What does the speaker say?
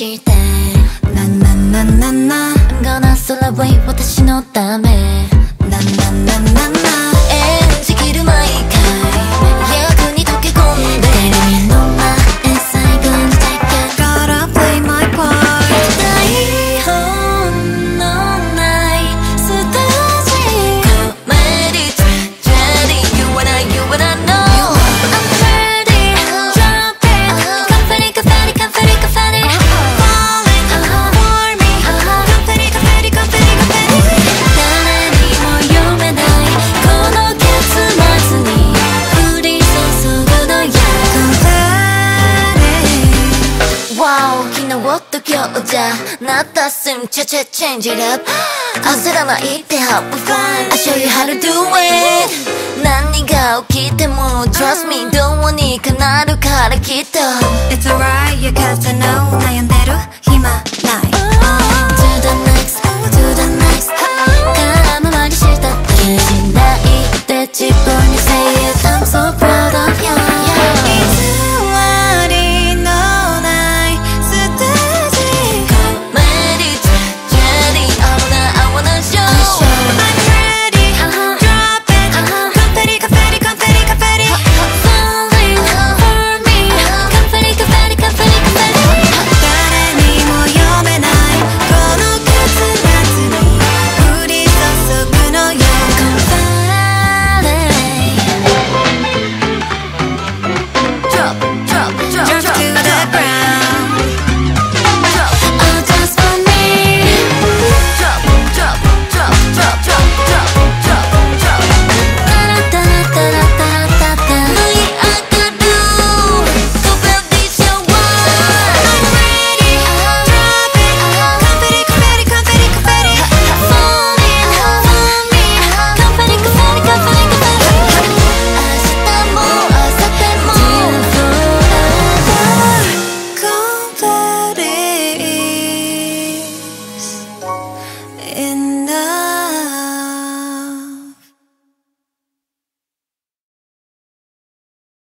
してななななな I'm gonna celebrate 私のためななななな演じきる毎回役に溶け込んでテレビの前最後にだけ Gotta play my part 台本のないステージ Comedy Tragedy You and I, you and I know I'm ready Drop it Confetti, confetti, confetti, confetti Falling for me Confetti, confetti, confetti, confetti 誰にも読めないこの結末に降り注ぐのよ Confetti Wow 昨日と今日じゃなったsim change it up 焦らないって have fun I show you how to do it 何が起きても Trust me どうにかなるからきっと It's alright, you cast a no 悩んでる暇ない